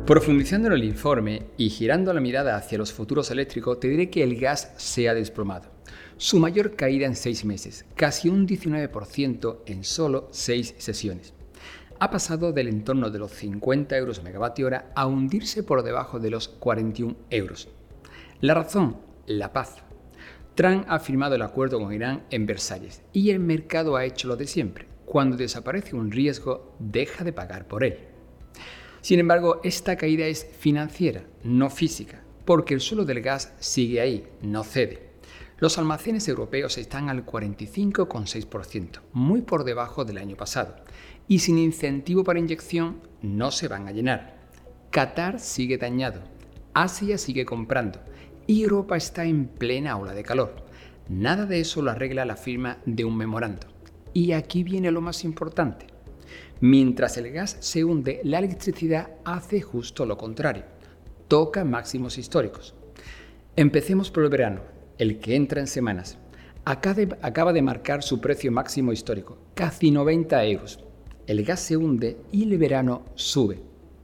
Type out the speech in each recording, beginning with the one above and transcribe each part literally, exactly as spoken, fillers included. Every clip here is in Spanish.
Profundizando en el informe y girando la mirada hacia los futuros eléctricos, te diré que el gas se ha desplomado. Su mayor caída en seis meses, casi un diecinueve por ciento en solo seis sesiones. Ha pasado del entorno de los cincuenta euros megavatio hora a hundirse por debajo de los cuarenta y un euros. La razón, la paz. Trump ha firmado el acuerdo con Irán en Versalles y el mercado ha hecho lo de siempre. Cuando desaparece un riesgo, deja de pagar por él. Sin embargo, esta caída es financiera, no física, porque el suelo del gas sigue ahí, no cede. Los almacenes europeos están al cuarenta y cinco coma seis por ciento, muy por debajo del año pasado, y sin incentivo para inyección no se van a llenar. Qatar sigue dañado, Asia sigue comprando y Europa está en plena ola de calor. Nada de eso lo arregla la firma de un memorando. Y aquí viene lo más importante. Mientras el gas se hunde, la electricidad hace justo lo contrario. Toca máximos históricos. Empecemos por el verano, el que entra en semanas. Acaba de marcar su precio máximo histórico, casi noventa euros. El gas se hunde y el verano sube.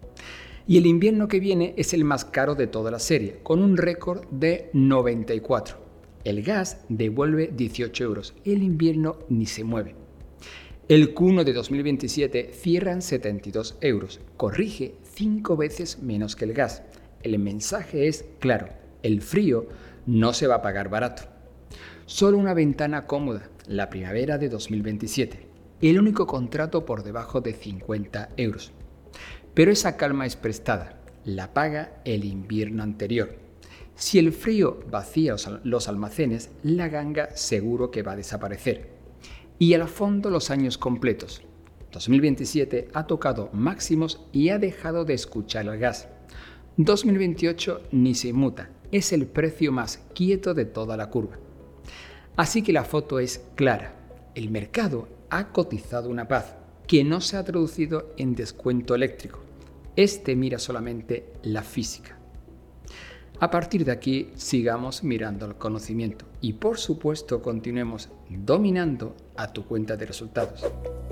Y el invierno que viene es el más caro de toda la serie, con un récord de noventa y cuatro. El gas devuelve dieciocho euros, el invierno ni se mueve. El Q uno de dos mil veintisiete cierra en setenta y dos euros, corrige cinco veces menos que el gas. El mensaje es claro, el frío no se va a pagar barato. Solo una ventana cómoda, la primavera de dos mil veintisiete, el único contrato por debajo de cincuenta euros. Pero esa calma es prestada, la paga el invierno anterior. Si el frío vacía los almacenes, la ganga seguro que va a desaparecer. Y al fondo los años completos. dos mil veintisiete ha tocado máximos y ha dejado de escuchar el gas. dos mil veintiocho ni se inmuta, es el precio más quieto de toda la curva. Así que la foto es clara. El mercado ha cotizado una paz que no se ha traducido en descuento eléctrico. Este mira solamente la física. A partir de aquí, sigamos mirando el conocimiento y, por supuesto, continuemos dominando a tu cuenta de resultados.